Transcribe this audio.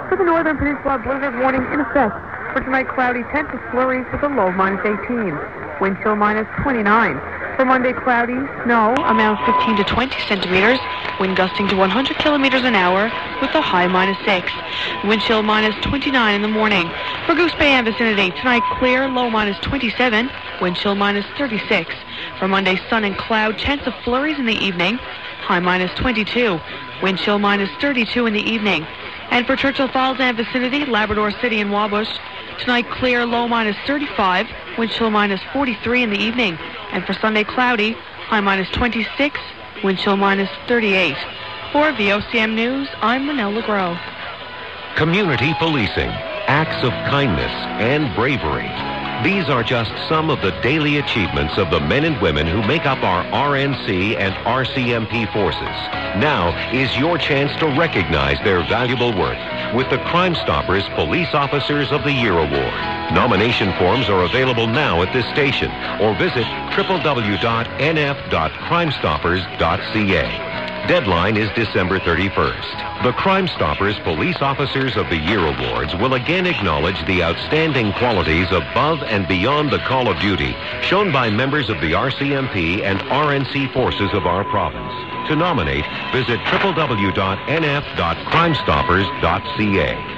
For the Northern Peninsula, blizzard warning in effect. For tonight, cloudy, 10 to flurries with a low of -18. Wind chill -29. For Monday, cloudy, snow, amount 15 to 20 centimeters. Wind gusting to 100 kilometers an hour with a high -6. Wind chill -29 in the morning. For Goose Bay and vicinity, tonight clear, low -27. Wind chill -36. For Monday, sun and cloud, chance of flurries in the evening. High -22. Wind chill -32 in the evening. And for Churchill Falls and vicinity, Labrador City and Wabush, tonight clear, low -35. Wind chill -43 in the evening. And for Sunday, cloudy, high -26. Wind chill -38. For VOCM News, I'm Manel LeGros. Community policing, acts of kindness and bravery. These are just some of the daily achievements of the men and women who make up our RNC and RCMP forces. Now is your chance to recognize their valuable work with the Crime Stoppers Police Officers of the Year Award. Nomination forms are available now at this station or visit www.nf.crimestoppers.ca. Deadline is December 31st. The Crime Stoppers Police Officers of the Year Awards will again acknowledge the outstanding qualities above and beyond the call of duty shown by members of the RCMP and RNC forces of our province. To nominate, visit www.nf.crimestoppers.ca.